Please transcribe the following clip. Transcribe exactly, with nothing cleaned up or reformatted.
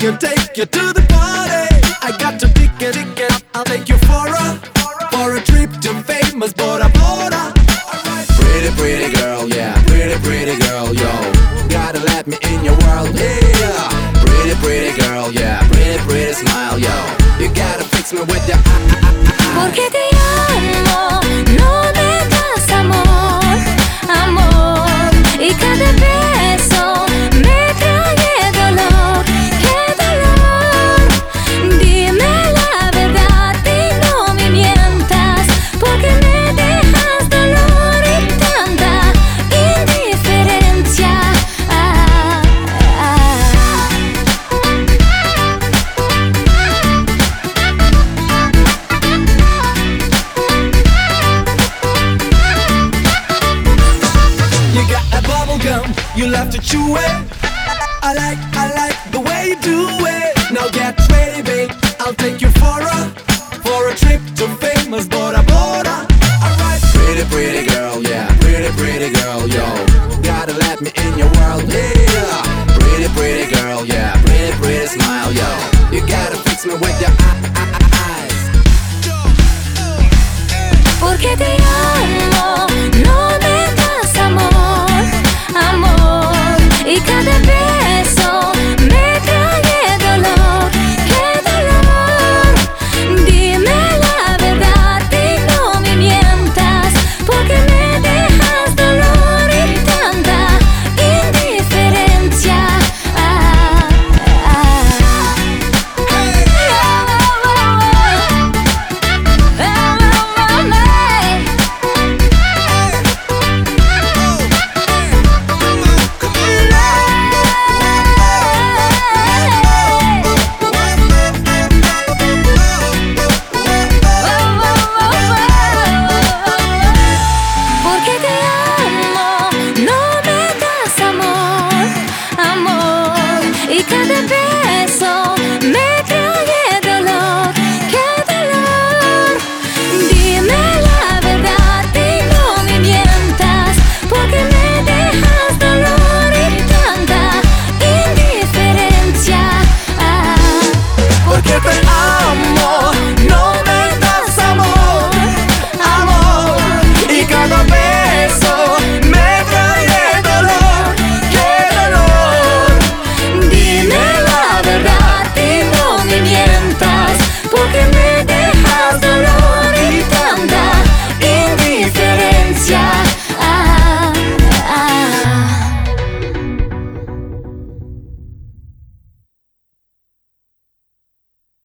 you, take you to the party. I got your ticket, ticket. I'll take you for a for a trip to famous Bora Bora. Pretty, pretty girl, yeah, pretty, pretty girl, yo. Gotta let me in your world, yeah. Pretty, pretty girl, yeah, pretty, pretty smile, yo. You gotta fix me with your Porque te amo, no me das amor, amor. Y cada beso me trae dolor, qué dolor. Dime la verdad y no me mientas, porque me dejas dolor y tanta indiferencia. Ah, ah. You got a bubble gum, you love to chew it. I like, I like the way you do it. Now get ready, babe, I'll take you for a For a trip to famous Bora Bora. Alright. Pretty, pretty girl, yeah, pretty, pretty girl, yo. Gotta let me in your world.